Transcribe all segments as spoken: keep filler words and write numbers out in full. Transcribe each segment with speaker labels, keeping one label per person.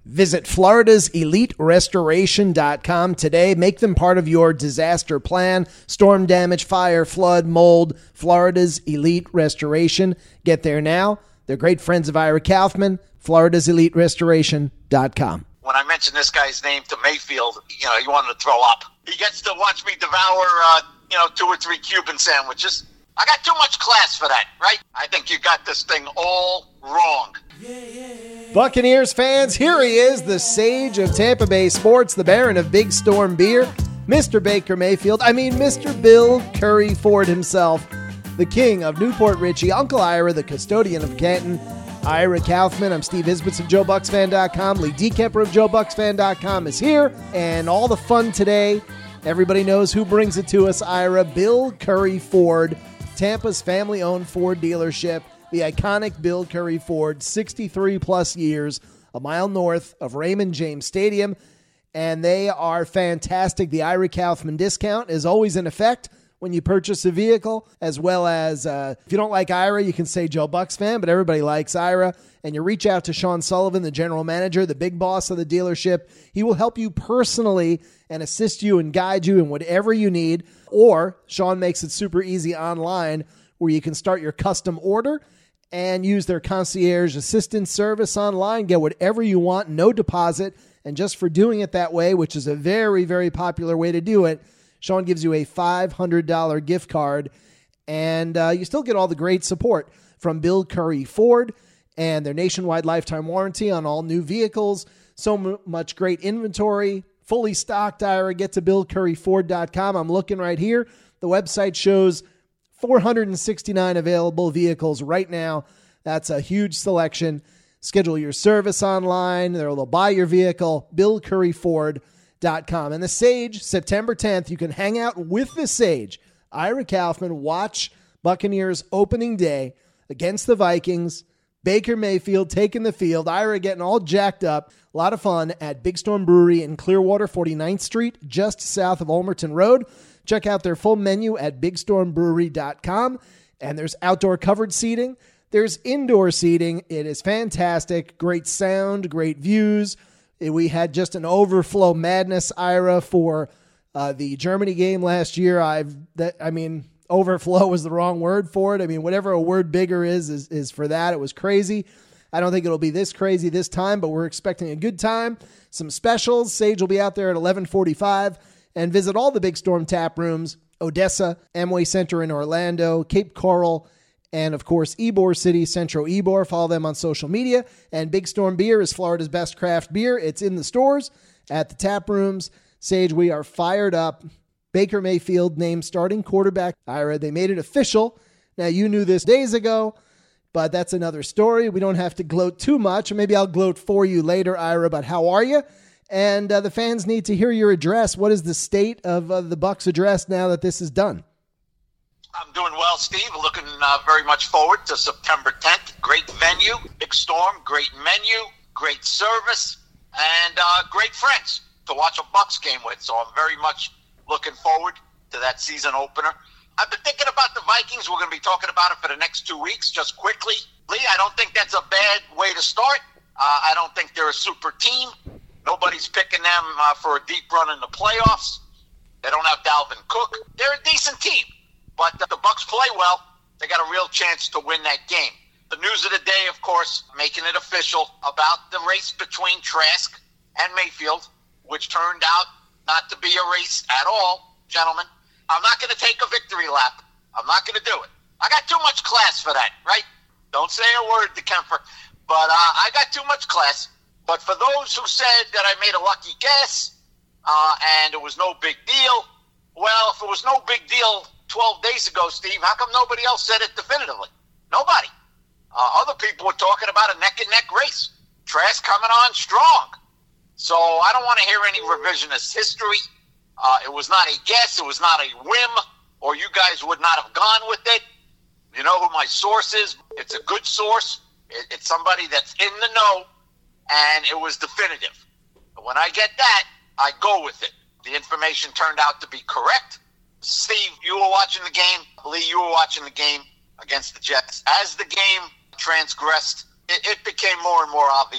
Speaker 1: Visit Florida's Elite Restoration dot com today. Make them part of your disaster plan. Storm damage, fire, flood, mold. Florida's Elite Restoration. Get there now. They're great friends of Ira Kaufman. Florida's Elite Restoration dot com.
Speaker 2: When I mentioned this guy's name to Mayfield, you know, he wanted to throw up. He gets to watch me devour, uh, you know, two or three Cuban sandwiches. I got too much class for that, right? I think you got this thing all wrong.
Speaker 1: Buccaneers fans, here he is, the sage of Tampa Bay sports, the Baron of Big Storm beer, Mister Baker Mayfield. I mean, Mister Bill Curry Ford himself, the king of Newport Richie, Uncle Ira, the custodian of Canton, Ira Kaufman. I'm Steve Isbitz of Joe Bucks Fan dot com. Lee DeKemper of Joe Bucks Fan dot com is here, and all the fun today. Everybody knows who brings it to us, Ira. Bill Curry Ford, Tampa's family-owned Ford dealership. The iconic Bill Curry Ford, sixty-three plus years, a mile north of Raymond James Stadium, and they are fantastic. The Ira Kaufman discount is always in effect when you purchase a vehicle, as well as uh, if you don't like Ira, you can say Joe Bucks fan, but everybody likes Ira, and you reach out to Sean Sullivan, the general manager, the big boss of the dealership. He will help you personally and assist you and guide you in whatever you need, or Sean makes it super easy online where you can start your custom order and use their concierge assistance service online. Get whatever you want, no deposit. And just for doing it that way, which is a very, very popular way to do it, Sean gives you a five hundred dollars gift card. And uh, you still get all the great support from Bill Curry Ford and their nationwide lifetime warranty on all new vehicles. So m- much great inventory, fully stocked. Ira, get to Bill Curry Ford dot com. I'm looking right here. The website shows four hundred sixty-nine available vehicles right now. That's a huge selection. Schedule your service online. They'll buy your vehicle, Bill Curry Ford dot com. And the Sage, September tenth, you can hang out with the Sage, Ira Kaufman, watch Buccaneers opening day against the Vikings. Baker Mayfield taking the field. Ira getting all jacked up. A lot of fun at Big Storm Brewery in Clearwater, forty-ninth Street, just south of Ulmerton Road. Check out their full menu at big storm brewery dot com. And there's outdoor covered seating. There's indoor seating. It is fantastic. Great sound, great views. We had just an overflow madness, Ira, for uh, the Germany game last year. I've that I mean, overflow was the wrong word for it. I mean, whatever a word bigger is, is, is for that. It was crazy. I don't think it'll be this crazy this time, but we're expecting a good time. Some specials. Sage will be out there at eleven forty-five. And visit all the Big Storm tap rooms, Odessa, Amway Center in Orlando, Cape Coral, and of course, Ybor City, Centro Ybor. Follow them on social media. And Big Storm Beer is Florida's best craft beer. It's in the stores, at the tap rooms. Sage, we are fired up. Baker Mayfield named starting quarterback. Ira, they made it official. Now, you knew this days ago, but that's another story. We don't have to gloat too much. Maybe I'll gloat for you later, Ira, but how are you? And uh, the fans need to hear your address. What is the state of uh, the Bucs address now that this is done?
Speaker 2: I'm doing well, Steve. Looking uh, very much forward to September tenth. Great venue, Big Storm, great menu, great service, and uh, great friends to watch a Bucs game with. So I'm very much looking forward to that season opener. I've been thinking about the Vikings. We're going to be talking about it for the next two weeks. Just quickly, Lee, I don't think that's a bad way to start. Uh, I don't think they're a super team. Nobody's picking them uh, for a deep run in the playoffs. They don't have Dalvin Cook. They're a decent team, but the Bucs play well. They got a real chance to win that game. The news of the day, of course, making it official about the race between Trask and Mayfield, which turned out not to be a race at all, gentlemen. I'm not going to take a victory lap. I'm not going to do it. I got too much class for that, right? Don't say a word to Kemper. But uh, I got too much class. But for those who said that I made a lucky guess uh, and it was no big deal, well, if it was no big deal twelve days ago, Steve, how come nobody else said it definitively? Nobody. Uh, other people were talking about a neck-and-neck race. Trask coming on strong. So I don't want to hear any revisionist history. Uh, it was not a guess. It was not a whim, or you guys would not have gone with it. You know who my source is. It's a good source. It, it's somebody that's in the know, and it was definitive. But when I get that, I go with it. The information turned out to be correct. Steve, you were watching the game. Lee, you were watching the game against the Jets. As the game transgressed, it, it became more and more obvious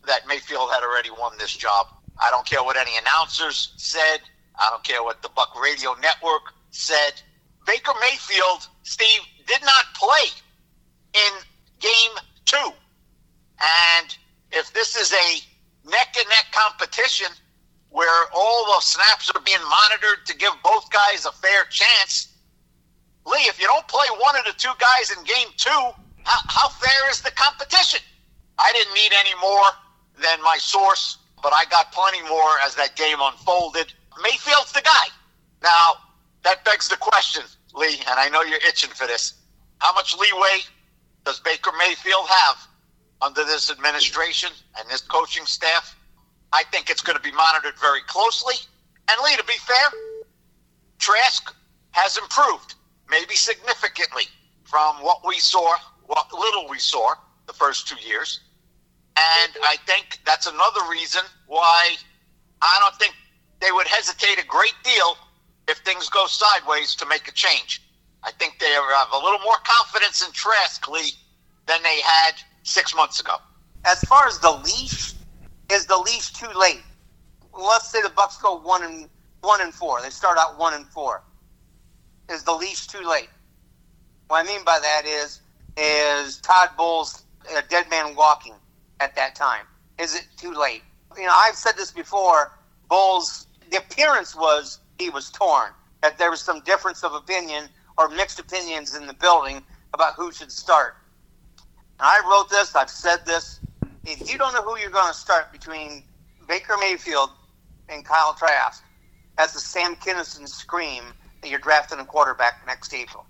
Speaker 2: that Mayfield had already won this job. I don't care what any announcers said. I don't care what the Buck Radio Network said. Baker Mayfield, Steve, did not play in game two. And if this is a neck-and-neck competition where all the snaps are being monitored to give both guys a fair chance, Lee, if you don't play one of the two guys in game two, how, how fair is the competition? I didn't need any more than my source, but I got plenty more as that game unfolded. Mayfield's the guy. Now, that begs the question, Lee, and I know you're itching for this. How much leeway does Baker Mayfield have under this administration and this coaching staff? I think it's going to be monitored very closely. And Lee, to be fair, Trask has improved, maybe significantly, from what we saw, what little we saw the first two years. And I think that's another reason why I don't think they would hesitate a great deal if things go sideways to make a change. I think they have a little more confidence in Trask, Lee, than they had six months ago.
Speaker 3: As far as the leash, is the leash too late? Let's say the Bucs go one and one and four. They start out one and four. Is the leash too late? What I mean by that is, is Todd Bowles a dead man walking at that time? Is it too late? You know, I've said this before. Bowles, the appearance was he was torn. That there was some difference of opinion or mixed opinions in the building about who should start. And I wrote this. I've said this. If you don't know who you're going to start between Baker Mayfield and Kyle Trask, that's a Sam Kinison scream that you're drafting a quarterback next April.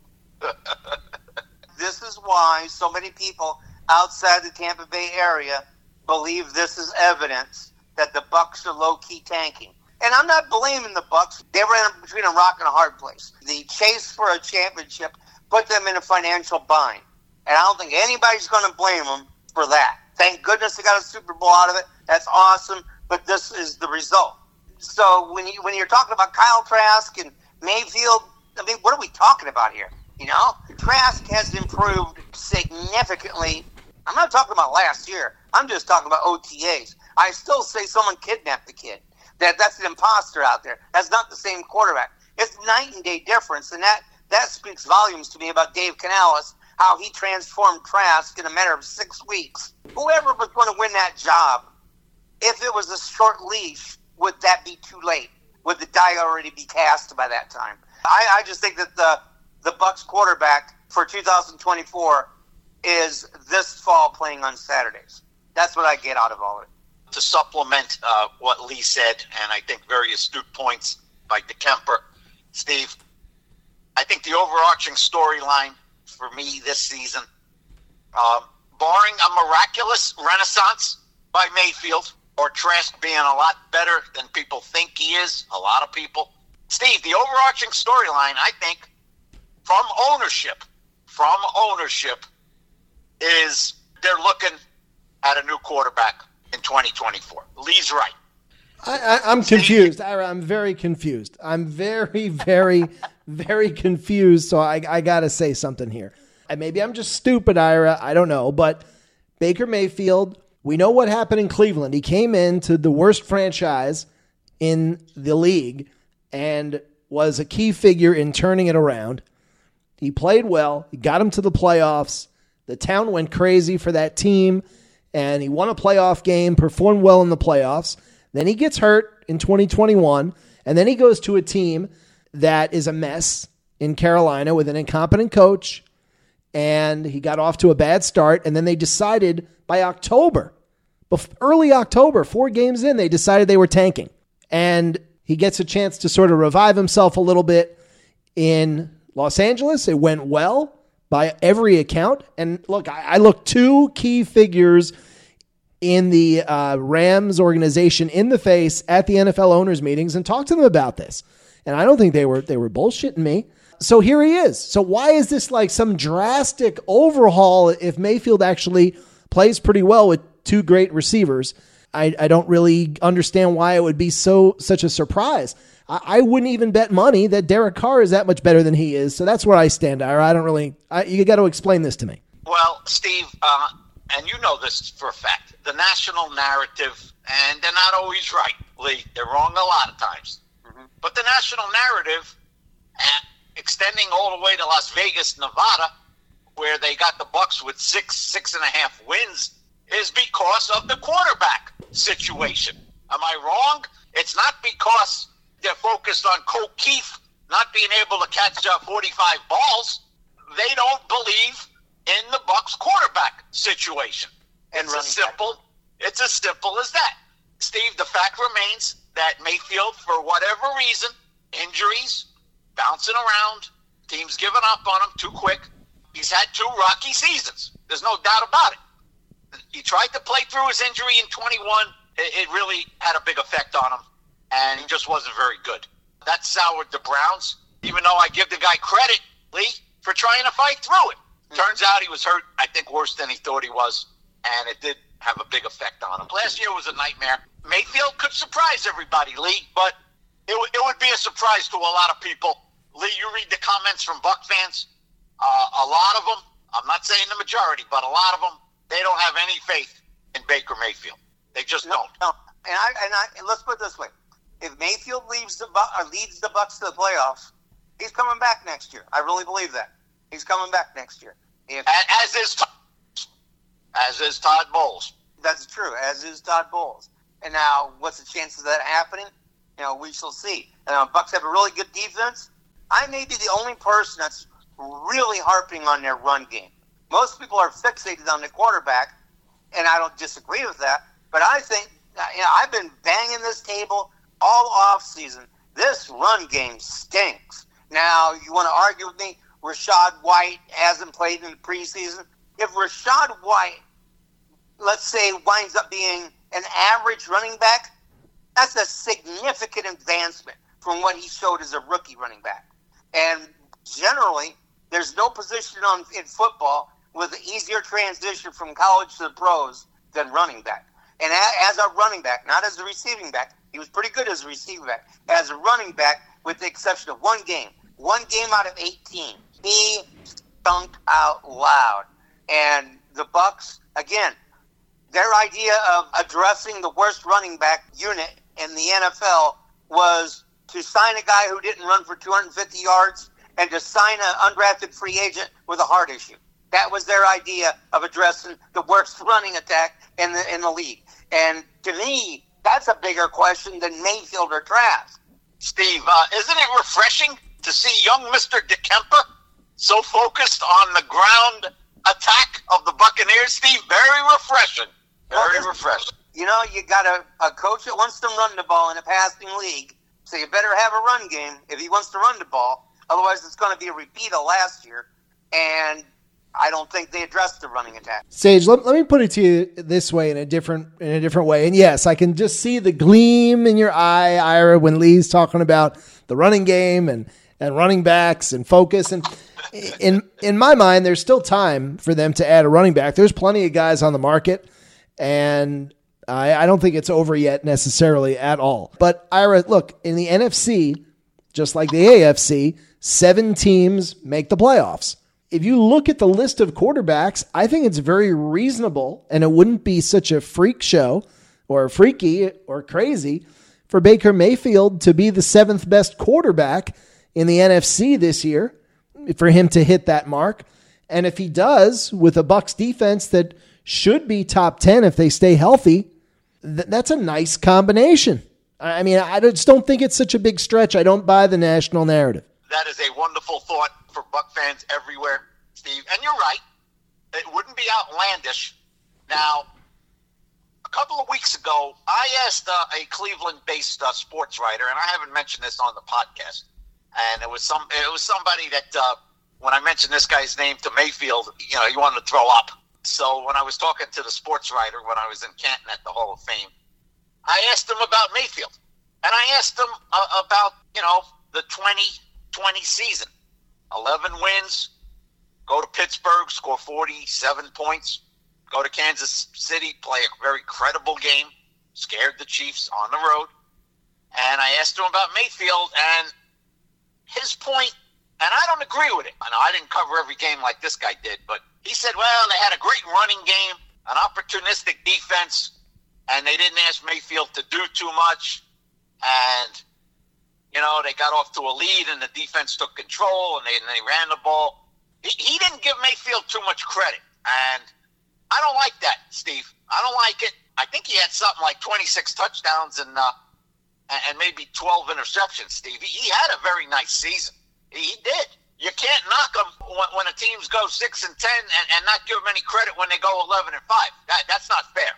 Speaker 3: This is why so many people outside the Tampa Bay area believe this is evidence that the Bucs are low-key tanking. And I'm not blaming the Bucs. They were in between a rock and a hard place. The chase for a championship put them in a financial bind. And I don't think anybody's going to blame them for that. Thank goodness they got a Super Bowl out of it. That's awesome. But this is the result. So when, you, when you're talking about Kyle Trask and Mayfield, I mean, what are we talking about here? You know, Trask has improved significantly. I'm not talking about last year. I'm just talking about O T As. I still say someone kidnapped the kid. That That's an imposter out there. That's not the same quarterback. It's night and day difference, and that, that speaks volumes to me about Dave Canales, how he transformed Trask in a matter of six weeks. Whoever was going to win that job, if it was a short leash, would that be too late? Would the die already be cast by that time? I, I just think that the the Bucs quarterback for two thousand twenty-four is this fall playing on Saturdays. That's what I get out of all of it.
Speaker 2: To supplement uh, what Lee said, and I think very astute points by DeKemper, Steve, I think the overarching storyline for me this season, um, barring a miraculous renaissance by Mayfield or Trask being a lot better than people think he is, a lot of people, Steve, the overarching storyline, I think, from ownership, from ownership, is they're looking at a new quarterback in twenty twenty-four. Lee's right.
Speaker 1: I, I, I'm confused. Ira, I'm very confused. I'm very, very, very confused. So I, I got to say something here. And maybe I'm just stupid, Ira. I don't know. But Baker Mayfield, we know what happened in Cleveland. He came into the worst franchise in the league and was a key figure in turning it around. He played well. He got him to the playoffs. The town went crazy for that team, and he won a playoff game, performed well in the playoffs. Then he gets hurt in twenty twenty-one, and then he goes to a team that is a mess in Carolina with an incompetent coach, and he got off to a bad start, and then they decided by October, early October, four games in, they decided they were tanking. And he gets a chance to sort of revive himself a little bit in Los Angeles. It went well by every account. And look, I, I looked two key figures in the uh, Rams organization in the face at the N F L owners meetings and talked to them about this. And I don't think they were they were bullshitting me. So here he is. So why is this like some drastic overhaul if Mayfield actually plays pretty well with two great receivers? I, I don't really understand why it would be so such a surprise. I, I wouldn't even bet money that Derek Carr is that much better than he is. So that's where I stand, Ira. I don't really. I, you got to explain this to me.
Speaker 2: Well, Steve, uh, and you know this for a fact, the national narrative, and they're not always right, Lee. They're wrong a lot of times. Mm-hmm. But the national narrative, uh, extending all the way to Las Vegas, Nevada, where they got the Bucs with six, six and a half wins, is because of the quarterback situation. Am I wrong? It's not because they're focused on Colt Keith not being able to catch uh, forty-five balls. They don't believe in the Bucs quarterback situation.
Speaker 3: And
Speaker 2: it's as simple. It's as simple as that. Steve, the fact remains that Mayfield, for whatever reason, injuries, bouncing around, teams giving up on him too quick. He's had two rocky seasons. There's no doubt about it. He tried to play through his injury in twenty-one. It really had a big effect on him, and he just wasn't very good. That soured the Browns, even though I give the guy credit, Lee, for trying to fight through it. Mm-hmm. Turns out he was hurt, I think, worse than he thought he was, and it did have a big effect on him. Last year was a nightmare. Mayfield could surprise everybody, Lee, but it, w- it would be a surprise to a lot of people. Lee, you read the comments from Buck fans. Uh, a lot of them, I'm not saying the majority, but a lot of them, they don't have any faith in Baker Mayfield. They just
Speaker 3: no,
Speaker 2: don't.
Speaker 3: No. And I and I and let's put it this way: if Mayfield leaves the or leads the Bucs to the playoffs, he's coming back next year. I really believe that he's coming back next year. If,
Speaker 2: as is as is Todd Bowles.
Speaker 3: That's true. As is Todd Bowles. And now, what's the chances of that happening? You know, we shall see. Uh, Bucs have a really good defense. I may be the only person that's really harping on their run game. Most people are fixated on the quarterback, and I don't disagree with that. But I think, you know, I've been banging this table all off season. This run game stinks. Now, you want to argue with me? Rachaad White hasn't played in the preseason. If Rachaad White, let's say, winds up being an average running back, that's a significant advancement from what he showed as a rookie running back. And generally, there's no position on in football with an easier transition from college to the pros than running back. And as a running back, not as a receiving back, he was pretty good as a receiving back. As a running back, with the exception of one game, one game out of eighteen, he stunk out loud. And the Bucs, again, their idea of addressing the worst running back unit in the N F L was to sign a guy who didn't run for two hundred fifty yards and to sign an undrafted free agent with a heart issue. That was their idea of addressing the worst running attack in the in the league. And to me, that's a bigger question than Mayfield or Trask.
Speaker 2: Steve, uh, isn't it refreshing to see young Mister DeKemper so focused on the ground attack of the Buccaneers, Steve? Very refreshing. Very well, refreshing.
Speaker 3: You know, you got a, a coach that wants to run the ball in a passing league, so you better have a run game if he wants to run the ball. Otherwise, it's going to be a repeat of last year. And I don't think they addressed the running attack.
Speaker 1: Sage, let, let me put it to you this way in a different in a different way. And yes, I can just see the gleam in your eye, Ira, when Lee's talking about the running game and, and running backs and focus. And in in my mind, there's still time for them to add a running back. There's plenty of guys on the market, and I, I don't think it's over yet necessarily at all. But Ira, look, in the N F C, just like the A F C, seven teams make the playoffs. If you look at the list of quarterbacks, I think it's very reasonable, and it wouldn't be such a freak show or freaky or crazy for Baker Mayfield to be the seventh best quarterback in the N F C this year, for him to hit that mark. And if he does, with a Bucs defense that should be top ten if they stay healthy, th- that's a nice combination. I mean, I just don't think it's such a big stretch. I don't buy the national narrative.
Speaker 2: That is a wonderful thought for Buck fans everywhere, Steve. And you're right. It wouldn't be outlandish. Now, a couple of weeks ago, I asked uh, a Cleveland-based uh, sports writer, and I haven't mentioned this on the podcast, and it was some it was somebody that uh, when I mentioned this guy's name to Mayfield, you know, he wanted to throw up. So when I was talking to the sports writer when I was in Canton at the Hall of Fame, I asked him about Mayfield, and I asked him uh, about, you know, the twenty twenty season. eleven wins, go to Pittsburgh, score forty-seven points, go to Kansas City, play a very credible game, scared the Chiefs on the road. And I asked him about Mayfield, and his point, and I don't agree with it. I know I didn't cover every game like this guy did, but he said, well, they had a great running game. an opportunistic defense, and they didn't ask Mayfield to do too much. And, you know, they got off to a lead, and the defense took control, and they, and they ran the ball. He, he didn't give Mayfield too much credit. And I don't like that, Steve. I don't like it. I think he had something like twenty-six touchdowns and uh, and maybe twelve interceptions, Steve. He, he had a very nice season. He, he did. You can't knock them when, when a team's go six and ten and, and not give them any credit when they go eleven and five. That, that's not fair.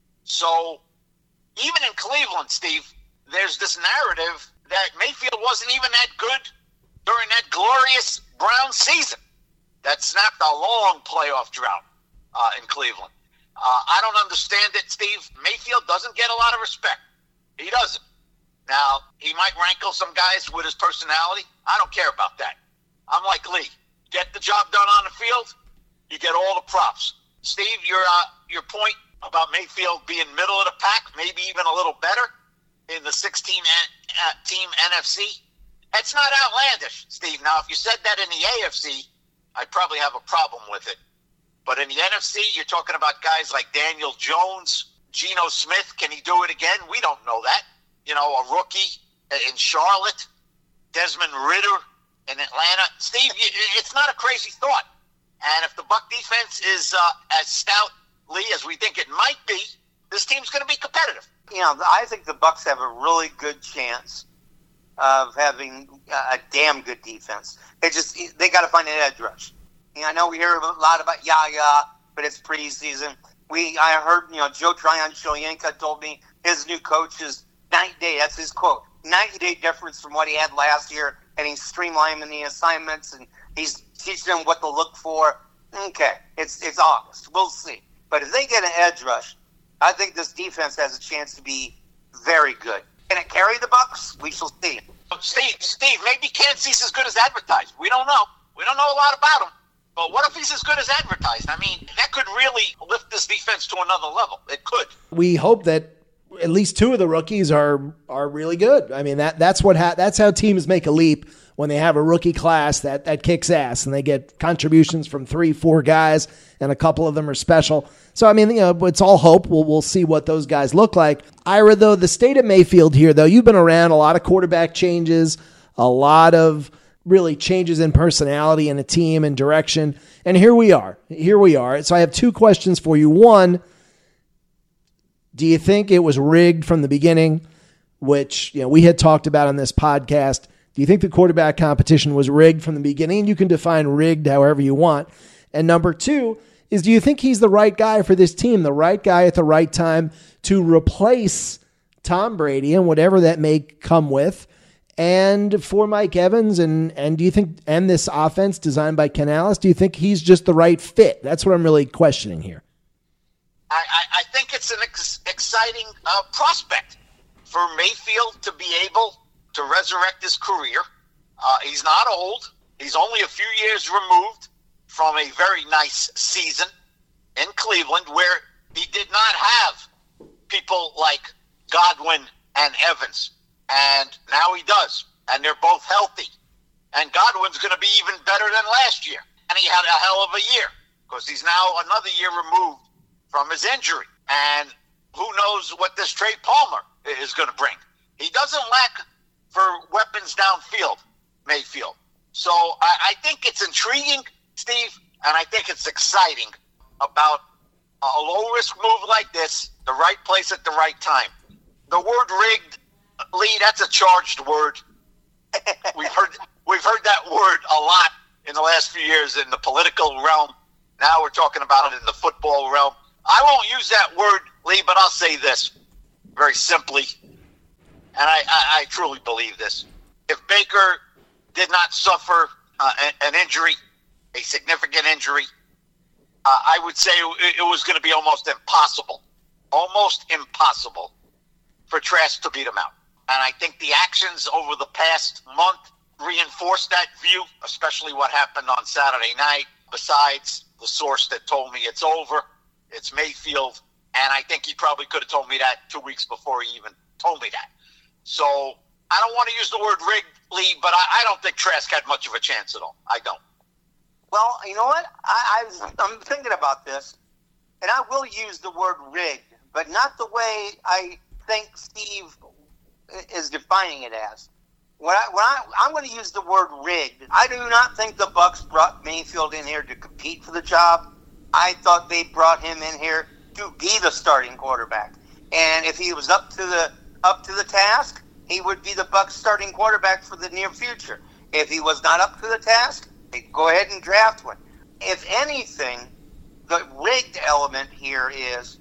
Speaker 2: So even in Cleveland, Steve, there's this narrative that Mayfield wasn't even that good during that glorious Browns season that snapped a long playoff drought uh, in Cleveland. Uh, I don't understand it, Steve. Mayfield doesn't get a lot of respect. He doesn't. Now, he might rankle some guys with his personality. I don't care about that. I'm like Lee. Get the job done on the field, you get all the props. Steve, your uh, your point about Mayfield being middle of the pack, maybe even a little better in the sixteen team N F C, that's not outlandish, Steve. Now, if you said that in the A F C, I'd probably have a problem with it. But in the N F C, you're talking about guys like Daniel Jones, Geno Smith. Can he do it again? We don't know that. You know, a rookie in Charlotte, Desmond Ridder in Atlanta. Steve, it's not a crazy thought. And if the Buck defense is uh, as stoutly as we think it might be, this team's going to be competitive.
Speaker 3: You know, I think the Bucks have a really good chance of having a damn good defense. They just they got to find an edge rush. You know, I know we hear a lot about Yaya, but it's preseason. We I heard you know Joe Tryon-Shoyinka told me his new coach is ninety day. That's his quote. ninety day difference from what he had last year, and he's streamlining the assignments and he's teaching them what to look for. Okay, it's it's August. We'll see. But if they get an edge rush, I think this defense has a chance to be very good. Can it carry the Bucks? We shall see.
Speaker 2: Steve, Steve, maybe Kansas as good as advertised. We don't know. We don't know a lot about him. But what if he's as good as advertised? I mean, that could really lift this defense to another level. It could.
Speaker 1: We hope that at least two of the rookies are are really good. I mean, that that's what ha- that's how teams make a leap when they have a rookie class that, that kicks ass and they get contributions from three, four guys, and a couple of them are special. So, I mean, you know, it's all hope. We'll, we'll see what those guys look like. Ira, though, the state of Mayfield here, though, you've been around a lot of quarterback changes, a lot of really changes in personality and a team and direction. And here we are. Here we are. So I have two questions for you. One, do you think it was rigged from the beginning, which, you know, we had talked about on this podcast? Do you think the quarterback competition was rigged from the beginning? You can define rigged however you want. And number two is, do you think he's the right guy for this team, the right guy at the right time to replace Tom Brady and whatever that may come with, and for Mike Evans, and and do you think, and this offense designed by Canales, do you think he's just the right fit? That's what I'm really questioning here.
Speaker 2: I, I, I think it's an ex- exciting uh, prospect for Mayfield to be able to resurrect his career. Uh, he's not old. He's only a few years removed from a very nice season in Cleveland, where he did not have people like Godwin and Evans. And now he does. And they're both healthy. And Godwin's going to be even better than last year. And he had a hell of a year because he's now another year removed from his injury. And who knows what this Trey Palmer is going to bring. He doesn't lack for weapons downfield, Mayfield. So I, I think it's intriguing, Steve, and I think it's exciting about a low-risk move like this, the right place at the right time. The word rigged, Lee, that's a charged word. We've heard we've heard that word a lot in the last few years in the political realm. Now we're talking about it in the football realm. I won't use that word, Lee, but I'll say this very simply, and I, I, I truly believe this. If Baker did not suffer uh, an injury, a significant injury, uh, I would say it, it was going to be almost impossible, almost impossible for Trask to beat him out. And I think the actions over the past month reinforced that view, especially what happened on Saturday night, besides the source that told me it's over. It's Mayfield, and I think he probably could have told me that two weeks before he even told me that. So I don't want to use the word rigged, Lee, but I, I don't think Trask had much of a chance at all. I don't.
Speaker 3: Well, you know what? I, I was, I'm thinking about this. and I will use the word rigged, but not the way I think Steve is defining it as. When I, when I, I'm going to use the word rigged. I do not think the Bucs brought Mayfield in here to compete for the job. I thought they brought him in here to be the starting quarterback. And if he was up to the up to the task, he would be the Bucs starting quarterback for the near future. If he was not up to the task, they'd go ahead and draft one. If anything, the rigged element here is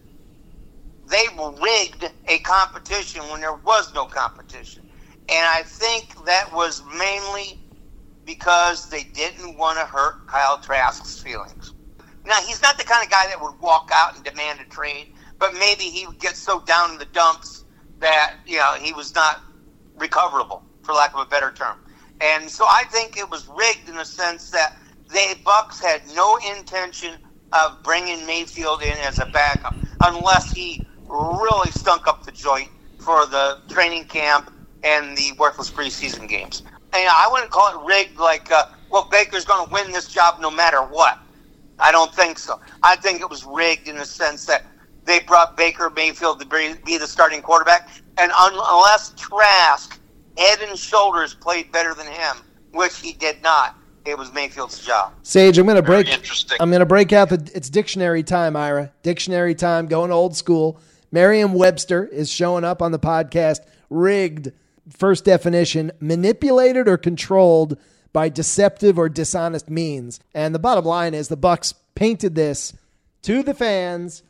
Speaker 3: they rigged a competition when there was no competition. And I think that was mainly because they didn't want to hurt Kyle Trask's feelings. Now, he's not the kind of guy that would walk out and demand a trade, but maybe he would get so down in the dumps that, you know, he was not recoverable, for lack of a better term. And so I think it was rigged in the sense that the Bucs had no intention of bringing Mayfield in as a backup unless he really stunk up the joint for the training camp and the worthless preseason games. And I wouldn't call it rigged like, uh, well, Baker's going to win this job no matter what. I don't think so. I think it was rigged in the sense that they brought Baker Mayfield to be the starting quarterback, and un- unless Trask head and shoulders played better than him, which he did not, it was Mayfield's job.
Speaker 1: Sage, I'm going to break.
Speaker 2: Interesting.
Speaker 1: I'm going to break out the. It's dictionary time, Ira. Dictionary time. Going old school. Merriam-Webster is showing up on the podcast. Rigged. First definition: manipulated or controlled by deceptive or dishonest means. And the bottom line is the Bucs painted this to the fans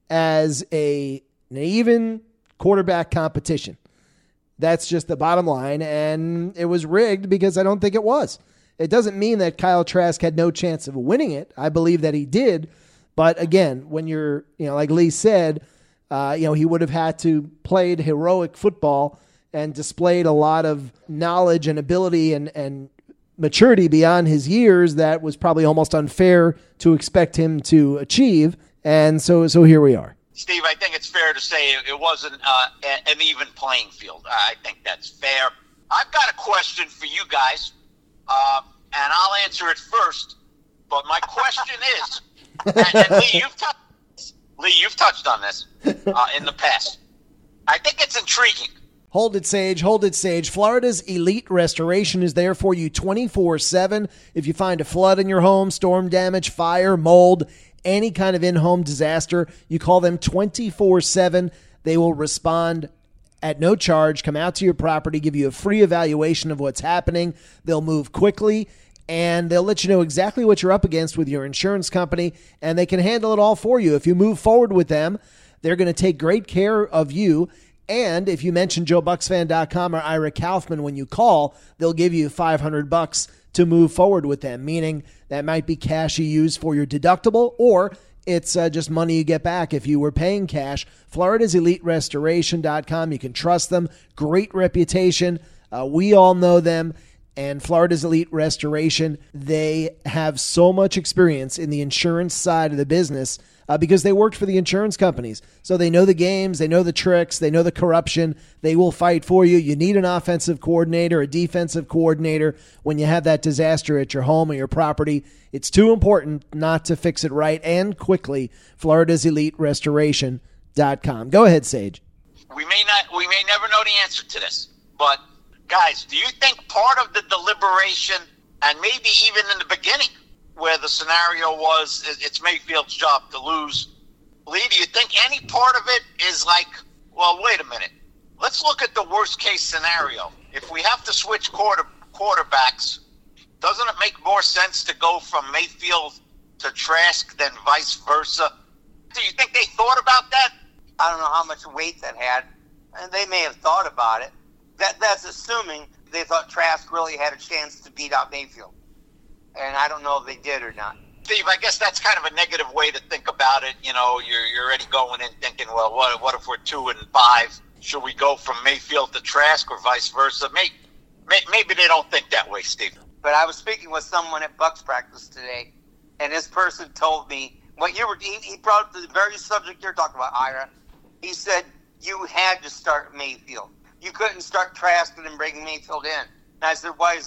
Speaker 1: as a an even quarterback competition. That's just the bottom line, and it was rigged because I don't think it was. It doesn't mean that Kyle Trask had no chance of winning it. I believe that he did, but again, when you're, you know, like Lee said, uh, you know, he would have had to played heroic football and displayed a lot of knowledge and ability and and maturity beyond his years that was probably almost unfair to expect him to achieve. And so, so here we are.
Speaker 2: Steve, I think it's fair to say it wasn't uh, an even playing field. I think that's fair. I've got a question for you guys, uh, and I'll answer it first. But my question is, and, and Lee, you've touched, Lee, you've touched on this uh, in the past. I think it's intriguing.
Speaker 1: Hold it, Sage. Hold it, Sage. Florida's Elite Restoration is there for you twenty-four seven. If you find a flood in your home, storm damage, fire, mold, any kind of in-home disaster, you call them twenty-four seven. They will respond at no charge, come out to your property, give you a free evaluation of what's happening. They'll move quickly, and they'll let you know exactly what you're up against with your insurance company, and they can handle it all for you. If you move forward with them, they're going to take great care of you. And if you mention Joe Bucs Fan dot com or Ira Kaufman when you call, they'll give you five hundred bucks to move forward with them, meaning that might be cash you use for your deductible, or it's uh, just money you get back if you were paying cash. Florida's Elite Restoration dot com. You can trust them. Great reputation. Uh, we all know them. And Florida's Elite Restoration, they have so much experience in the insurance side of the business uh, because they worked for the insurance companies. So they know the games, they know the tricks, they know the corruption. They will fight for you. You need an offensive coordinator, a defensive coordinator when you have that disaster at your home or your property. It's too important not to fix it right and quickly. Florida's Elite Restoration dot com. Go ahead, Sage.
Speaker 2: We may not, we may never know the answer to this, but guys, do you think part of the deliberation, and maybe even in the beginning, where the scenario was it's Mayfield's job to lose, Lee, do you think any part of it is like, well, wait a minute, let's look at the worst case scenario. If we have to switch quarter quarterbacks, doesn't it make more sense to go from Mayfield to Trask than vice versa? Do you think they thought about that?
Speaker 3: I don't know how much weight that had, and they may have thought about it. That That's assuming they thought Trask really had a chance to beat out Mayfield. And I don't know if they did or not.
Speaker 2: Steve, I guess that's kind of a negative way to think about it. You know, you're, you're already going in thinking, well, what, what if we're two and five? Should we go from Mayfield to Trask or vice versa? Maybe, maybe they don't think that way, Steve.
Speaker 3: But I was speaking with someone at Bucs practice today, and this person told me, what you were, he, he brought up the very subject you're talking about, Ira. He said, you had to start Mayfield. You couldn't start Trask and bring Mayfield in. And I said, why is that?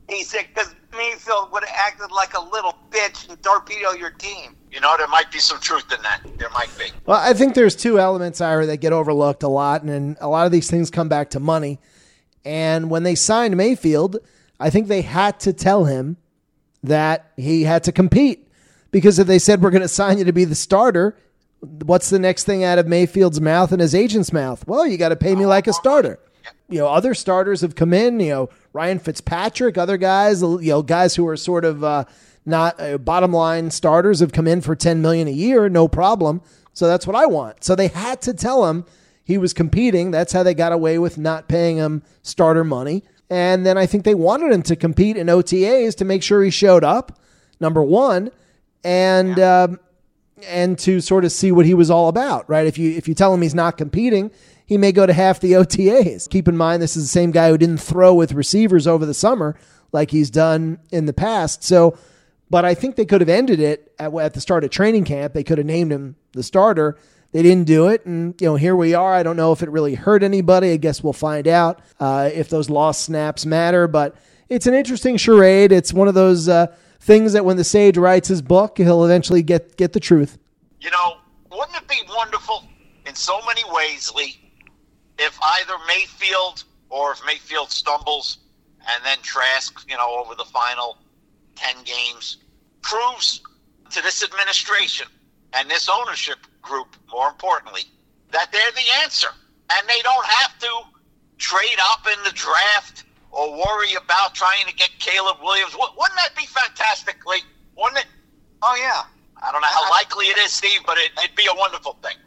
Speaker 3: He said, because Mayfield would have acted like a little bitch and torpedo your team.
Speaker 2: You know, there might be some truth in that. There might be.
Speaker 1: Well, I think there's two elements, Ira, that get overlooked a lot, and a lot of these things come back to money. And when they signed Mayfield, I think they had to tell him that he had to compete. Because if they said, we're going to sign you to be the starter, what's the next thing out of Mayfield's mouth and his agent's mouth? Well, you got to pay me like a starter. You know, other starters have come in, you know, Ryan Fitzpatrick, other guys, you know, guys who are sort of uh, not uh, bottom line starters have come in for ten million dollars a year, no problem. So that's what I want. So they had to tell him he was competing. That's how they got away with not paying him starter money. And then I think they wanted him to compete in O T As to make sure he showed up, number one, and um, and to sort of see what he was all about, right? If you if you tell him he's not competing, he may go to half the O T As. Keep in mind, this is the same guy who didn't throw with receivers over the summer like he's done in the past. So, but I think they could have ended it at, at the start of training camp. They could have named him the starter. They didn't do it. And, you know, here we are. I don't know if it really hurt anybody. I guess we'll find out uh, if those lost snaps matter. But it's an interesting charade. It's one of those uh, things that when the sage writes his book, he'll eventually get, get the truth.
Speaker 2: You know, wouldn't it be wonderful in so many ways, Lee, if either Mayfield or if Mayfield stumbles and then Trask, you know, over the final ten games, proves to this administration and this ownership group, more importantly, that they're the answer. And they don't have to trade up in the draft or worry about trying to get Caleb Williams. Wouldn't that be fantastic, Lee? Wouldn't it?
Speaker 3: Oh, yeah.
Speaker 2: I don't know how likely it is, Steve, but it, it'd be a wonderful thing.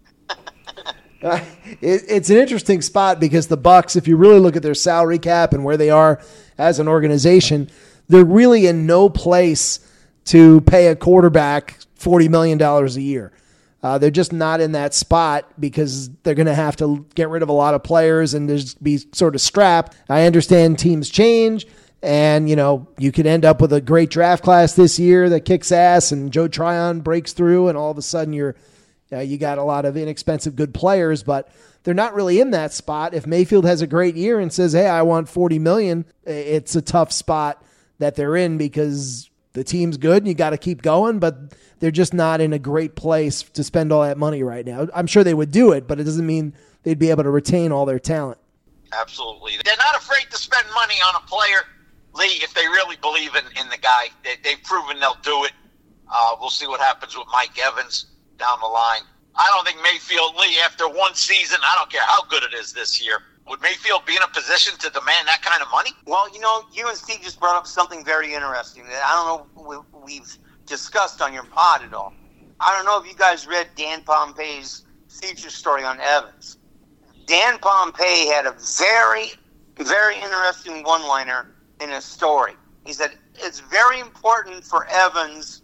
Speaker 1: Uh, it, it's an interesting spot because the Bucs, if you really look at their salary cap and where they are as an organization, they're really in no place to pay a quarterback forty million dollars a year. Uh, they're just not in that spot because they're going to have to get rid of a lot of players and just be sort of strapped. I understand teams change, and you know you could end up with a great draft class this year that kicks ass, and Joe Tryon breaks through, and all of a sudden you're Uh, you got a lot of inexpensive good players, but they're not really in that spot. If Mayfield has a great year and says, hey, I want forty million dollars, it's a tough spot that they're in because the team's good and you got to keep going, but they're just not in a great place to spend all that money right now. I'm sure they would do it, but it doesn't mean they'd be able to retain all their talent.
Speaker 2: Absolutely. They're not afraid to spend money on a player, Lee, if they really believe in, in the guy. They, they've proven they'll do it. Uh, we'll see what happens with Mike Evans down the line. I don't think Mayfield, Lee, after one season, I don't care how good it is this year, would Mayfield be in a position to demand that kind of money?
Speaker 3: Well, you know, you and Steve just brought up something very interesting that I don't know if we've discussed on your pod at all. I don't know if you guys read Dan Pompei's feature story on Evans. Dan Pompei had a very, very interesting one-liner in his story. He said, it's very important for Evans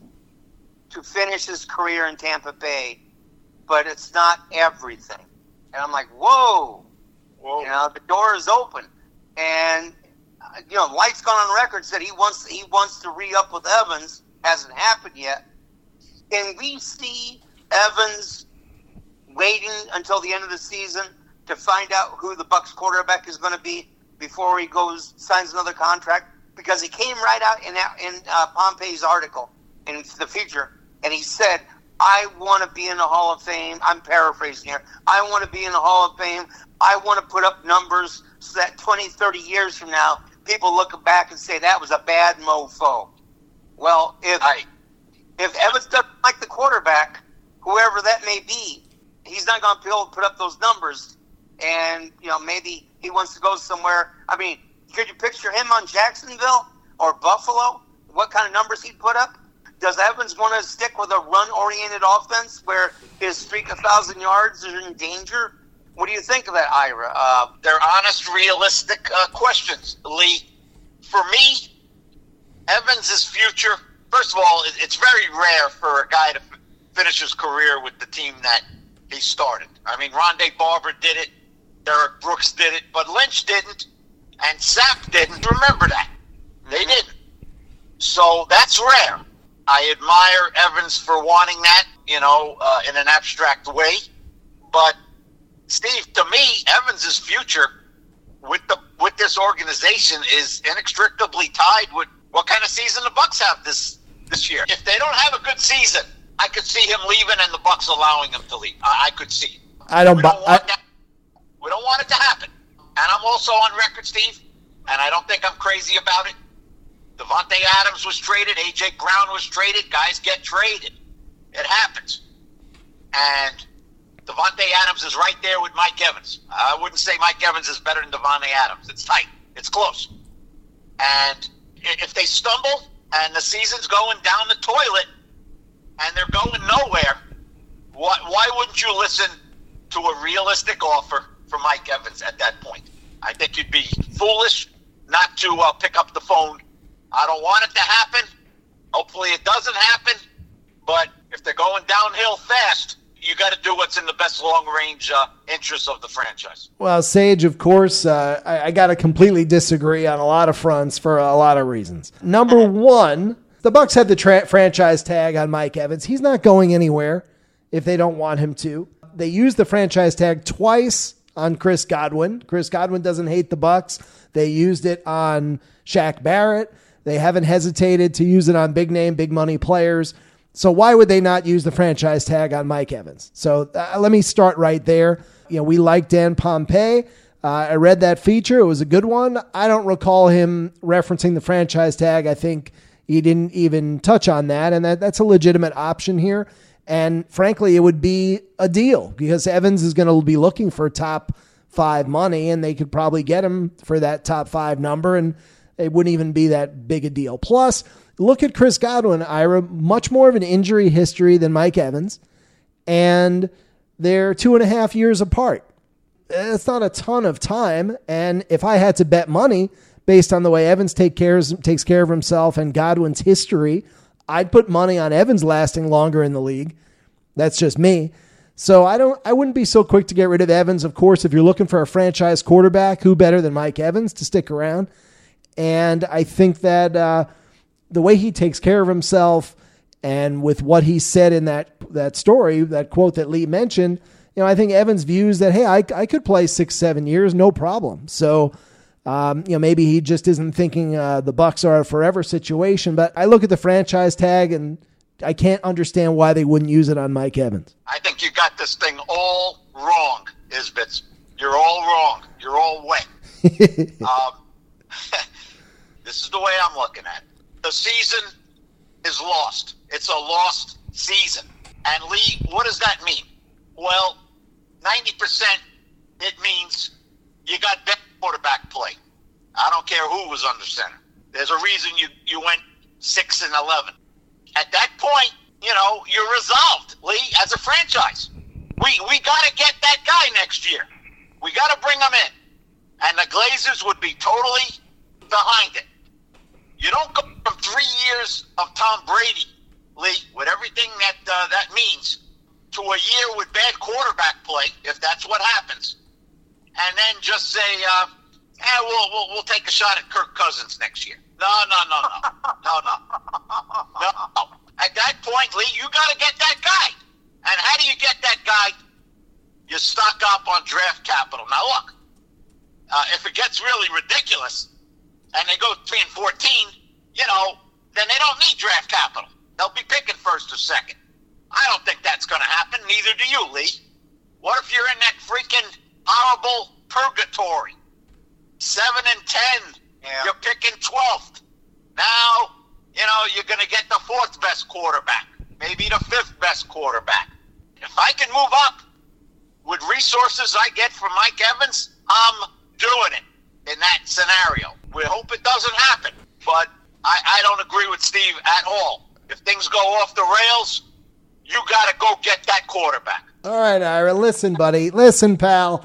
Speaker 3: to finish his career in Tampa Bay, but it's not everything. And I'm like, whoa, whoa. You know, the door is open. And, uh, you know, Light's gone on record, said he wants he wants to re-up with Evans. Hasn't happened yet. Can we see Evans waiting until the end of the season to find out who the Bucs quarterback is going to be before he goes signs another contract? Because he came right out in, in uh, Pompei's article in the feature, and he said, I want to be in the Hall of Fame. I'm paraphrasing here. I want to be in the Hall of Fame. I want to put up numbers so that twenty, thirty years from now, people look back and say that was a bad mofo. Well, if I, if Evans doesn't like the quarterback, whoever that may be, he's not going to be able to put up those numbers. And, you know, maybe he wants to go somewhere. I mean, could you picture him on Jacksonville or Buffalo? What kind of numbers he'd put up? Does Evans want to stick with a run-oriented offense where his streak of one thousand yards is in danger? What do you think of that, Ira?
Speaker 2: Uh, they're honest, realistic uh, questions, Lee. For me, Evans' future, first of all, it's very rare for a guy to f- finish his career with the team that he started. I mean, Rondé Barber did it, Derek Brooks did it, but Lynch didn't, and Sapp didn't. Remember that. They didn't. So that's rare. I admire Evans for wanting that, you know, uh, in an abstract way. But, Steve, to me, Evans' future with the with this organization is inextricably tied with what kind of season the Bucks have this this year. If they don't have a good season, I could see him leaving and the Bucks allowing him to leave. I, I could see it.
Speaker 1: I don't,
Speaker 2: we don't,
Speaker 1: I,
Speaker 2: want that. We don't want it to happen. And I'm also on record, Steve, and I don't think I'm crazy about it. Devontae Adams was traded. A J. Brown was traded. Guys get traded. It happens. And Devontae Adams is right there with Mike Evans. I wouldn't say Mike Evans is better than Devontae Adams. It's tight. It's close. And if they stumble and the season's going down the toilet and they're going nowhere, why, why wouldn't you listen to a realistic offer for Mike Evans at that point? I think you'd be foolish not to uh, pick up the phone. I don't want it to happen. Hopefully it doesn't happen. But if they're going downhill fast, you got to do what's in the best long-range uh, interests of the franchise.
Speaker 1: Well, Sage, of course, uh, I, I got to completely disagree on a lot of fronts for a lot of reasons. Number one, the Bucks had the tra- franchise tag on Mike Evans. He's not going anywhere if they don't want him to. They used the franchise tag twice on Chris Godwin. Chris Godwin doesn't hate the Bucks. They used it on Shaq Barrett. They haven't hesitated to use it on big name, big money players. So why would they not use the franchise tag on Mike Evans? So uh, let me start right there. You know, we like Dan Pompei. Uh, I read that feature. It was a good one. I don't recall him referencing the franchise tag. I think he didn't even touch on that, and that, that's a legitimate option here. And frankly, it would be a deal because Evans is going to be looking for top five money, and they could probably get him for that top five number, and it wouldn't even be that big a deal. Plus, look at Chris Godwin, Ira, much more of an injury history than Mike Evans, and they're two and a half years apart. It's not a ton of time, and if I had to bet money based on the way Evans take care, takes care of himself and Godwin's history, I'd put money on Evans lasting longer in the league. That's just me. So I don't. I wouldn't be so quick to get rid of Evans. Of course, if you're looking for a franchise quarterback, who better than Mike Evans to stick around? And I think that uh, the way he takes care of himself and with what he said in that that story, that quote that Lee mentioned, you know, I think Evans views that, hey, I, I could play six, seven years, no problem. So, um, you know, maybe he just isn't thinking uh, the Bucks are a forever situation. But I look at the franchise tag and I can't understand why they wouldn't use it on Mike Evans.
Speaker 2: I think you got this thing all wrong, Isbitz. You're all wrong. You're all wet. um, this is the way I'm looking at it. The season is lost. It's a lost season. And Lee, what does that mean? Well, ninety percent it means you got better quarterback play. I don't care who was under center. There's a reason you, you went six and eleven. At that point, you know, you're resolved, Lee, as a franchise. We we got to get that guy next year. We got to bring him in. And the Glazers would be totally behind it. You don't go from three years of Tom Brady, Lee, with everything that uh, that means, to a year with bad quarterback play, if that's what happens, and then just say, uh, eh, we'll, we'll we'll take a shot at Kirk Cousins next year. No, no, no, no, no, no, no. At that point, Lee, you got to get that guy. And how do you get that guy? You stock up on draft capital. Now, look, uh, if it gets really ridiculous and they go three and fourteen, you know, then they don't need draft capital. They'll be picking first or second. I don't think that's going to happen. Neither do you, Lee. What if you're in that freaking horrible purgatory? Seven and ten. Yeah. You're picking twelfth. Now, you know, you're going to get the fourth best quarterback, maybe the fifth best quarterback. If I can move up with resources I get from Mike Evans, I'm doing it in that scenario. We hope it doesn't happen, but I, I don't agree with Steve at all. If things go off the rails, you got to go get that quarterback.
Speaker 1: All right, Ira, listen, buddy. Listen, pal.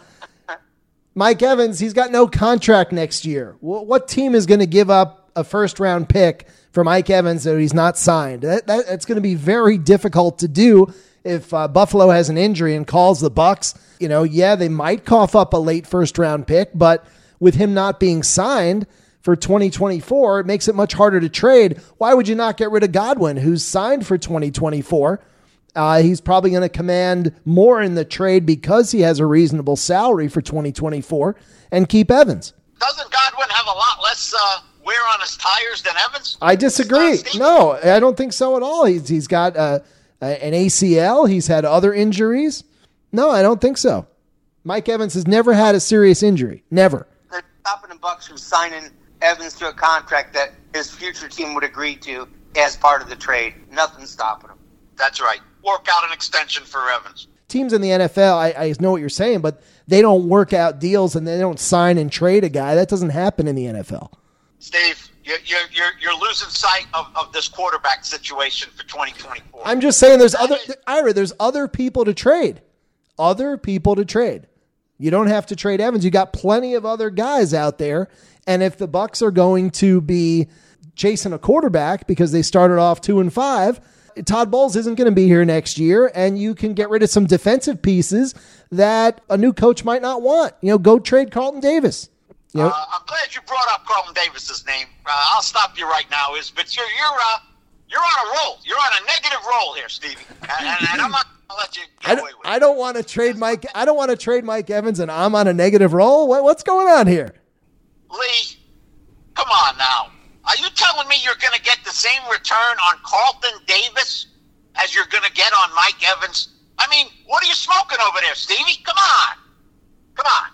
Speaker 1: Mike Evans, he's got no contract next year. What team is going to give up a first-round pick for Mike Evans that he's not signed? That, that, that's going to be very difficult to do if uh, Buffalo has an injury and calls the Bucks. You know, yeah, they might cough up a late first-round pick, but with him not being signed for twenty twenty-four, it makes it much harder to trade. Why would you not get rid of Godwin, who's signed for twenty twenty-four? Uh, he's probably going to command more in the trade because he has a reasonable salary for twenty twenty-four, and keep Evans.
Speaker 2: Doesn't God have a lot less uh, wear on his tires than Evans?
Speaker 1: I disagree.
Speaker 2: Uh,
Speaker 1: no, I don't think so at all. He's he's got uh, an A C L. He's had other injuries. No, I don't think so. Mike Evans has never had a serious injury. Never.
Speaker 3: They're stopping the Bucs from signing Evans to a contract that his future team would agree to as part of the trade. Nothing's stopping him.
Speaker 2: That's right. Work out an extension for Evans.
Speaker 1: Teams in the N F L, I, I know what you're saying, but they don't work out deals and they don't sign and trade a guy. That doesn't happen in the N F L.
Speaker 2: Steve, you're you're you're, you're losing sight of, of this quarterback situation for twenty twenty-four.
Speaker 1: I'm just saying, there's other Ira. There's other people to trade. Other people to trade. You don't have to trade Evans. You got plenty of other guys out there. And if the Bucs are going to be chasing a quarterback because they started off two and five, Todd Bowles isn't going to be here next year, and you can get rid of some defensive pieces that a new coach might not want. You know, go trade Carlton Davis. You know?
Speaker 2: uh, I'm glad you brought up Carlton Davis's name. Uh, I'll stop you right now. Is but you're you're uh, you're on a roll. You're on a negative roll here, Stevie, and, and, and I'm not going to let you get
Speaker 1: I
Speaker 2: away
Speaker 1: don't,
Speaker 2: with it.
Speaker 1: I don't want to trade Mike. I don't want to trade Mike Evans, and I'm on a negative roll. What, what's going on here?
Speaker 2: Lee, come on now. Are you telling me you're going to get the same return on Carlton Davis as you're going to get on Mike Evans? I mean, what are you smoking over there, Stevie? Come on. Come on.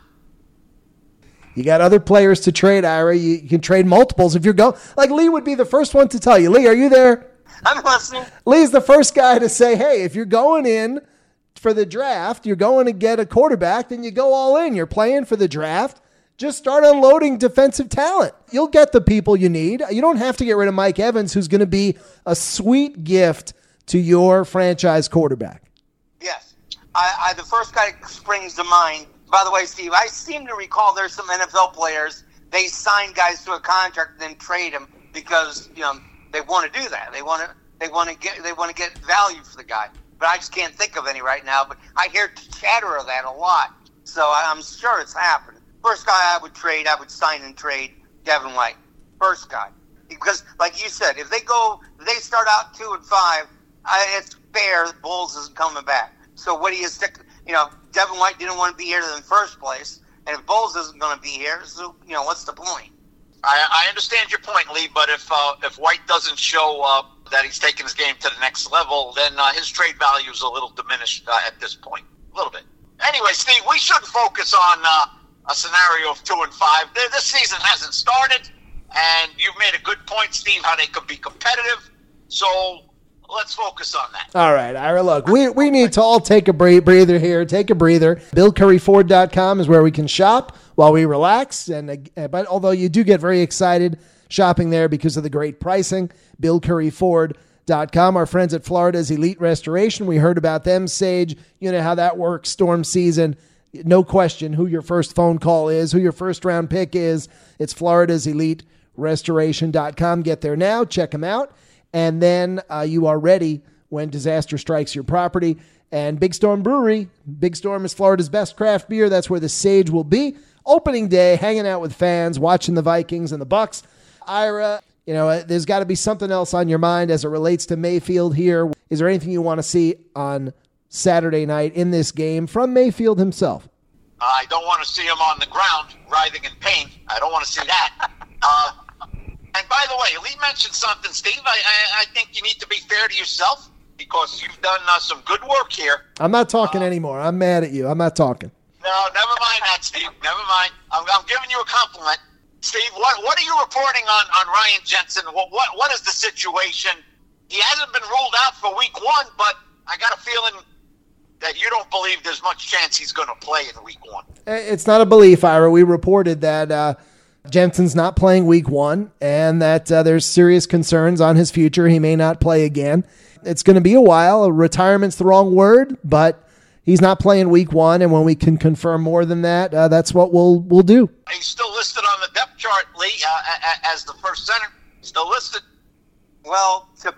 Speaker 1: You got other players to trade, Ira. You, you can trade multiples if you're going. Like Lee would be the first one to tell you. Lee, are you there?
Speaker 3: I'm listening.
Speaker 1: Lee's the first guy to say, hey, if you're going in for the draft, you're going to get a quarterback, then you go all in. You're playing for the draft. Just start unloading defensive talent. You'll get the people you need. You don't have to get rid of Mike Evans, who's going to be a sweet gift to your franchise quarterback.
Speaker 3: Yes. I, I the first guy that springs to mind. By the way, Steve, I seem to recall there's some N F L players, they sign guys to a contract and then trade them because, you know, they want to do that. They want to they want to get they want to get value for the guy. But I just can't think of any right now, but I hear chatter of that a lot. So I'm sure it's happened. First guy I would trade, I would sign and trade Devin White. First guy. Because, like you said, if they go, if they start out two and five, I, it's fair that Bulls isn't coming back. So what do you stick, you know, Devin White didn't want to be here in the first place, and if Bulls isn't going to be here, so, you know, what's the point?
Speaker 2: I, I understand your point, Lee, but if uh, if White doesn't show up that he's taking his game to the next level, then uh, his trade value is a little diminished uh, at this point. A little bit. Anyway, Steve, we should focus on uh, a scenario of two and five. This season hasn't started, and you've made a good point, Steve, how they could be competitive. So let's focus on that.
Speaker 1: All right, Ira, look, we, we need to all take a breather here. Take a breather. Bill Curry Ford dot com is where we can shop while we relax. And uh, But although you do get very excited shopping there because of the great pricing, Bill Curry Ford dot com. Our friends at Florida's Elite Restoration, we heard about them, Sage. You know how that works, storm season. No question who your first phone call is, who your first round pick is. It's Florida's Elite Restoration dot com. Get there now. Check them out. And then uh, you are ready when disaster strikes your property. And Big Storm Brewery. Big Storm is Florida's best craft beer. That's where the Sage will be. Opening day, hanging out with fans, watching the Vikings and the Bucks. Ira, you know, there's got to be something else on your mind as it relates to Mayfield here. Is there anything you want to see on Saturday night in this game from Mayfield himself?
Speaker 2: I don't want to see him on the ground writhing in pain. I don't want to see that. Uh, and by the way, Lee mentioned something, Steve. I, I, I think you need to be fair to yourself because you've done uh, some good work here.
Speaker 1: I'm not talking uh, anymore. I'm mad at you. I'm not talking.
Speaker 2: No, never mind that, Steve. Never mind. I'm, I'm giving you a compliment. Steve, what what are you reporting on, on Ryan Jensen? What, what What is the situation? He hasn't been ruled out for week one, but I got a feeling that you don't believe there's much chance he's going to play in week one.
Speaker 1: It's not a belief, Ira. We reported that uh, Jensen's not playing week one and that uh, there's serious concerns on his future. He may not play again. It's going to be a while. Retirement's the wrong word, but he's not playing week one. And when we can confirm more than that, uh, that's what we'll we'll do.
Speaker 2: He's still listed on the depth chart, Lee, uh, as the first center. Still listed.
Speaker 3: Well, to,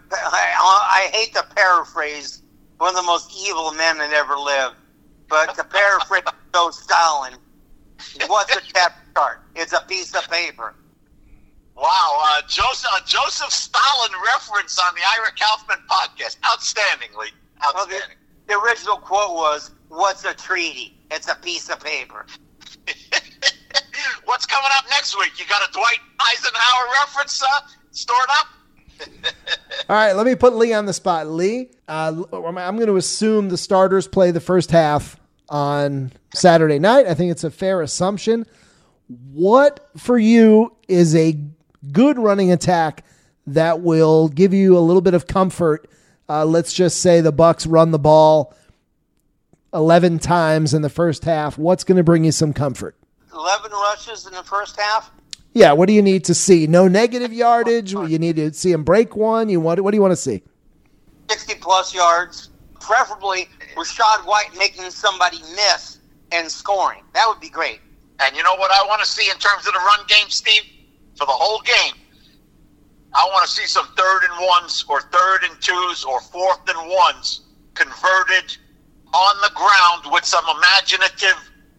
Speaker 3: I, I hate to paraphrase one of the most evil men that ever lived, but to paraphrase Joe Stalin, what's a depth chart? It's a piece of paper.
Speaker 2: Wow, uh, Joseph, uh, Joseph Stalin reference on the Ira Kaufman podcast. Outstandingly. Outstanding.
Speaker 3: Well, the, the original quote was, what's a treaty? It's a piece of paper.
Speaker 2: What's coming up next? next week. You got a Dwight Eisenhower reference uh, stored up?
Speaker 1: All right, let me put Lee on the spot. Lee, uh, I'm going to assume the starters play the first half on Saturday night. I think it's a fair assumption. What, for you, is a good running attack that will give you a little bit of comfort? Uh, let's just say the Bucs run the ball eleven times in the first half. What's going to bring you some comfort?
Speaker 3: eleven rushes in the first half?
Speaker 1: Yeah, what do you need to see? No negative yardage? You need to see him break one? You want? What do you want to see?
Speaker 3: sixty-plus yards, preferably Rachaad White making somebody miss and scoring. That would be great.
Speaker 2: And you know what I want to see in terms of the run game, Steve? For the whole game, I want to see some third and ones or third and twos or fourth and ones converted on the ground with some imaginative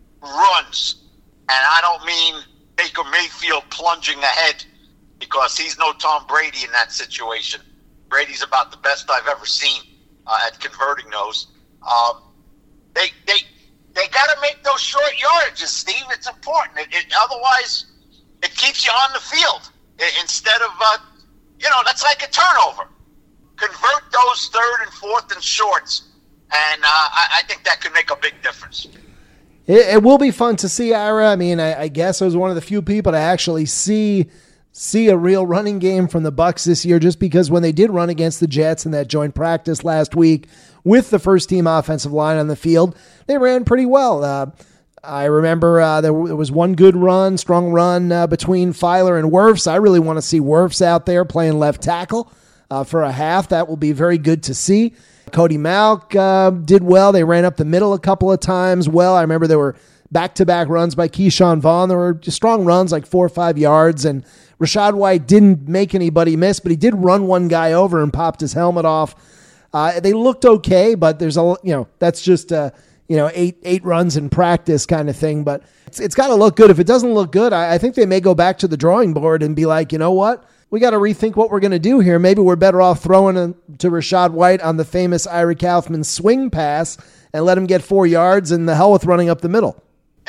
Speaker 2: runs. And I don't mean Baker Mayfield plunging ahead, because he's no Tom Brady in that situation. Brady's about the best I've ever seen uh, at converting those. Um, they they they got to make those short yardages, Steve. It's important. It, it, otherwise, it keeps you on the field it, instead of uh, you know that's like a turnover. Convert those third and fourth and shorts, and uh, I, I think that could make a big difference.
Speaker 1: It, it will be fun to see, Ira. I mean, I, I guess I was one of the few people to actually see see a real running game from the Bucs this year, just because when they did run against the Jets in that joint practice last week with the first-team offensive line on the field, they ran pretty well. Uh, I remember uh, there, w- there was one good run, strong run uh, between Filer and Wirfs. I really want to see Wirfs out there playing left tackle uh, for a half. That will be very good to see. Cody Mauch uh, did well. They ran up the middle a couple of times well. I remember there were back-to-back runs by Keyshawn Vaughn. There were just strong runs, like four or five yards, and Rachaad White didn't make anybody miss, but he did run one guy over and popped his helmet off. Uh, they looked okay, but there's a, you know, that's just, uh, you know, eight eight runs in practice kind of thing, but it's, it's got to look good. If it doesn't look good, I, I think they may go back to the drawing board and be like, you know what? We got to rethink what we're going to do here. Maybe we're better off throwing a, to Rachaad White on the famous Ira Kaufman swing pass and let him get four yards and the hell with running up the middle.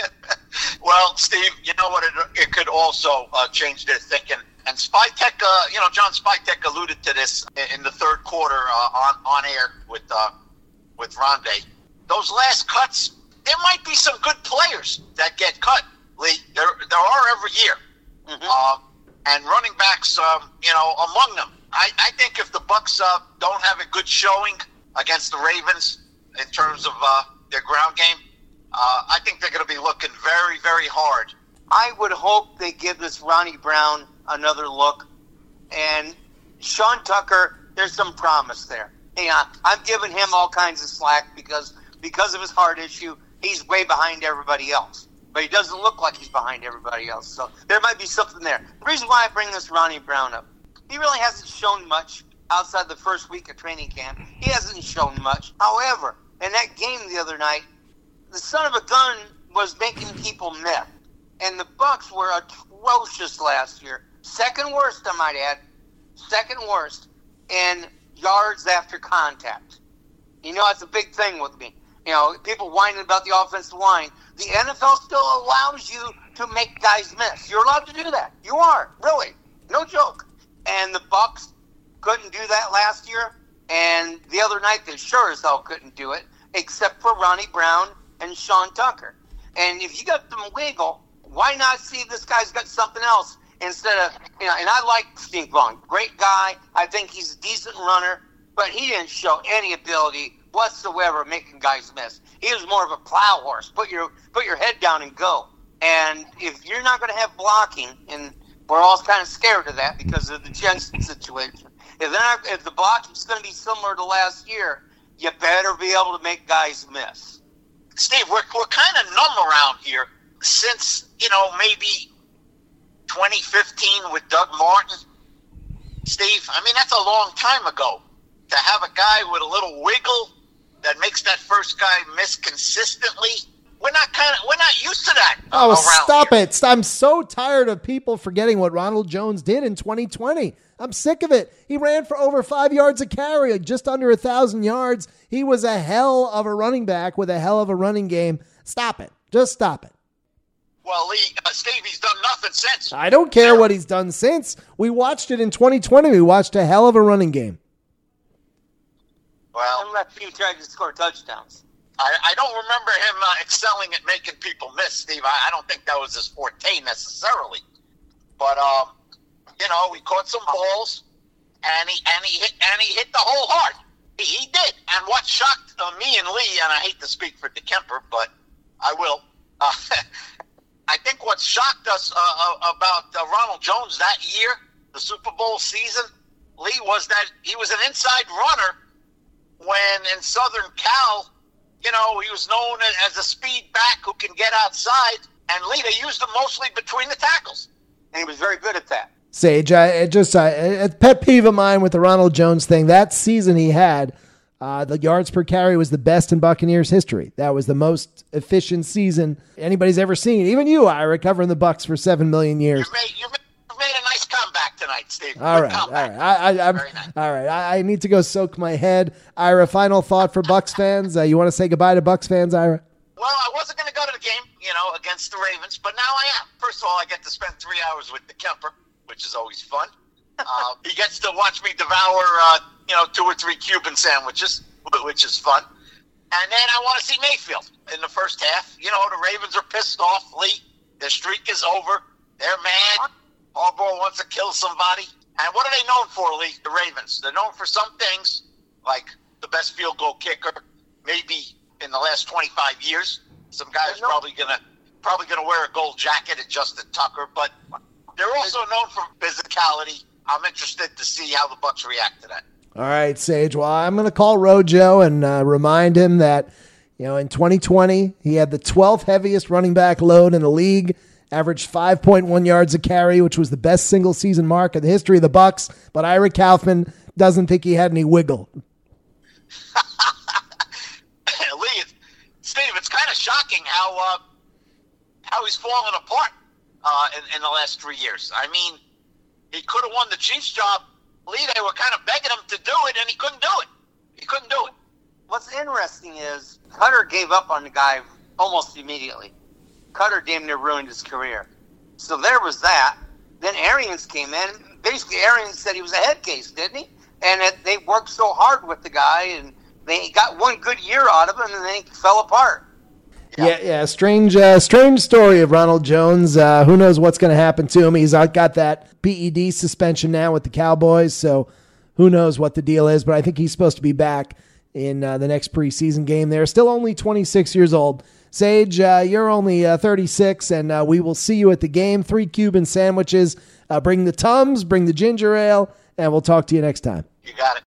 Speaker 2: Well, Steve, you know what? It, it could also uh, change their thinking. And Spytek, uh, you know, John Spytek alluded to this in the third quarter uh, on on air with uh, with Rondé. Those last cuts, there might be some good players that get cut, Lee. There, there are every year. Mm-hmm. Uh, and running backs, um, you know, among them. I, I think if the Bucs uh, don't have a good showing against the Ravens in terms of uh, their ground game, uh, I think they're going to be looking very, very hard.
Speaker 3: I would hope they give this Ronnie Brown another look. And Sean Tucker, there's some promise there. Yeah, I'm giving him all kinds of slack because because of his heart issue, he's way behind everybody else. But he doesn't look like he's behind everybody else. So there might be something there. The reason why I bring this Ronnie Brown up, he really hasn't shown much outside the first week of training camp. He hasn't shown much. However, in that game the other night, the son of a gun was making people miss. And the Bucs were atrocious last year. Second worst, I might add. Second worst in yards after contact. You know, that's a big thing with me. You know, people whining about the offensive line. The N F L still allows you to make guys miss. You're allowed to do that. You are, really. No joke. And the Bucs couldn't do that last year. And the other night, they sure as hell couldn't do it, except for Ronnie Brown and Sean Tucker. And if you got some wiggle, why not see if this guy's got something else instead of, you know, and I like Steve Vaughn. Great guy. I think he's a decent runner, but he didn't show any ability whatsoever making guys miss. He was more of a plow horse. Put your put your head down and go. And if you're not going to have blocking, and we're all kind of scared of that because of the Jensen situation, if, not, if the blocking's going to be similar to last year, you better be able to make guys miss.
Speaker 2: Steve, we're, we're kind of numb around here since, you know, maybe twenty fifteen with Doug Martin. Steve, I mean, that's a long time ago. To have a guy with a little wiggle that makes that first guy miss consistently, we're not kind of we're not used to that.
Speaker 1: Oh,
Speaker 2: around
Speaker 1: stop
Speaker 2: here.
Speaker 1: it! I'm so tired of people forgetting what Ronald Jones did in twenty twenty. I'm sick of it. He ran for over five yards a carry, just under a thousand yards. He was a hell of a running back with a hell of a running game. Stop it! Just stop it.
Speaker 2: Well, Lee, uh, Steve, he's done nothing since.
Speaker 1: I don't care what he's done since. We watched it in twenty twenty. We watched a hell of a running game.
Speaker 2: Well,
Speaker 3: and left few tried to score touchdowns.
Speaker 2: I, I don't remember him uh, excelling at making people miss, Steve. I, I don't think that was his forte necessarily. But um, you know, he caught some balls, and he and he hit and he hit the hole hard. He, he did. And what shocked uh, me and Lee, and I hate to speak for DeKemper, but I will. Uh, I think what shocked us uh, about uh, Ronald Jones that year, the Super Bowl season, Lee, was that he was an inside runner when in Southern Cal, you know, he was known as a speed back who can get outside. And Lee, they used him mostly between the tackles.
Speaker 3: And he was very good at that.
Speaker 1: Sage, I it just uh, a pet peeve of mine with the Ronald Jones thing. That season he had, uh, the yards per carry was the best in Buccaneers history. That was the most efficient season anybody's ever seen. Even you, Ira, covering the Bucs for seven million years.
Speaker 2: You made, you made a nice comeback tonight, Steve.
Speaker 1: All
Speaker 2: Good
Speaker 1: right, all
Speaker 2: comeback.
Speaker 1: right. I, I, I'm,
Speaker 2: Very nice.
Speaker 1: all right. I, I need to go soak my head. Ira, final thought for Bucs fans. Uh, you want to say goodbye to Bucs fans, Ira?
Speaker 2: Well, I wasn't going to go to the game, you know, against the Ravens, but now I am. First of all, I get to spend three hours with DeKemper, which is always fun. Uh, he gets to watch me devour, uh, you know, two or three Cuban sandwiches, which is fun. And then I want to see Mayfield in the first half. You know, the Ravens are pissed off, Lee. Their streak is over. They're mad. Harbaugh wants to kill somebody. And what are they known for, Lee? The Ravens. They're known for some things, like the best field goal kicker, maybe in the last twenty-five years. Some guy's probably gonna probably gonna wear a gold jacket at Justin Tucker, but they're also known for physicality. I'm interested to see how the Bucs react to that.
Speaker 1: All right, Sage. Well, I'm going to call Rojo and uh, remind him that, you know, in twenty twenty, he had the twelfth heaviest running back load in the league, averaged five point one yards a carry, which was the best single-season mark in the history of the Bucs. But Ira Kaufman doesn't think he had any wiggle.
Speaker 2: Lee, Steve, it's kind of shocking how uh, how he's fallen apart uh, in, in the last three years. I mean, he could have won the Chiefs job. Lee, they were kind of begging him to do it, and he couldn't do it. He couldn't do it.
Speaker 3: What's interesting is Cutter gave up on the guy almost immediately. Cutter damn near ruined his career. So there was that. Then Arians came in. Basically, Arians said he was a head case, didn't he? And it, they worked so hard with the guy, and they got one good year out of him, and then he fell apart.
Speaker 1: Yeah, yeah, yeah strange uh, strange story of Ronald Jones. Uh, who knows what's going to happen to him? He's got that P E D suspension now with the Cowboys, so who knows what the deal is, but I think he's supposed to be back in uh, the next preseason game there. Still only twenty-six years old. Sage, uh, you're only uh, thirty-six, and uh, we will see you at the game. Three Cuban sandwiches. Uh, bring the Tums, bring the ginger ale, and we'll talk to you next time.
Speaker 2: You got it.